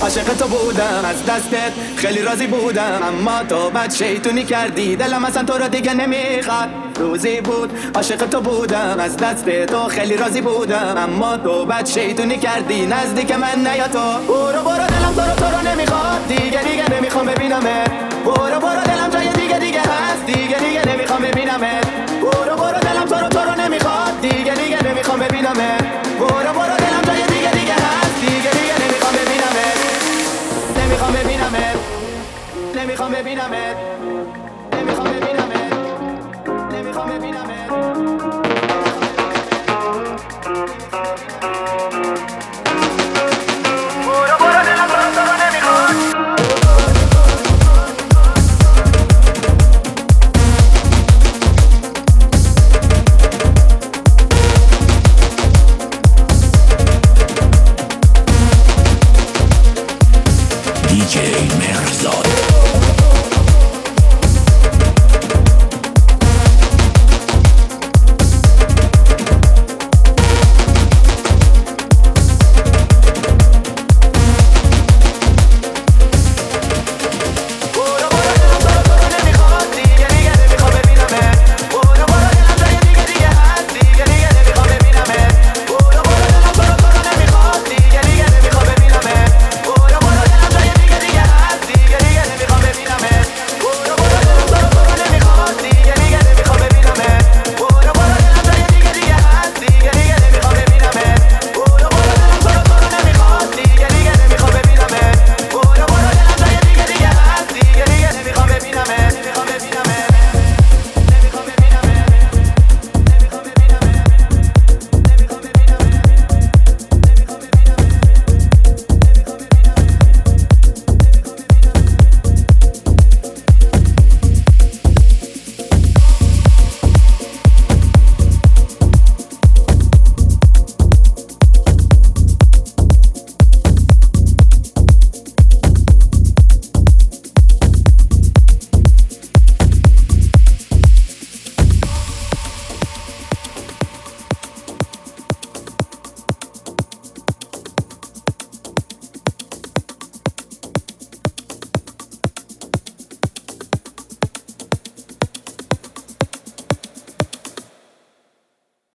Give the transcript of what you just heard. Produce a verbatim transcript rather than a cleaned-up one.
عاشق تو بودم از دستت خیلی راضی بودم، اما تو بد شیطونی کردی دلم اصلا تو رو دیگه نمیخواد. روزی بود عاشق تو بودم از دست تو خیلی راضی بودم، اما تو بد شیطونی کردی نزدیک من نیا تو. برو برو دلم تو رو تو رو نمیخواد دیگه دیگه نمیخوام ببینمت. برو برو دلم جای دیگه دیگه هست دیگه دیگه نمیخوام ببینمت. برو برو دلم تو رو تو رو نمیخواد دیگه دیگه نمیخوام ببینمت. برو برو دلم جای دیگه دیگه هست دیگه دیگه نمیخوام ببینمت. نمیخوام ببینمت نمیخوام ببینمت نمیخوام ببینمت نمیخوام ببینمت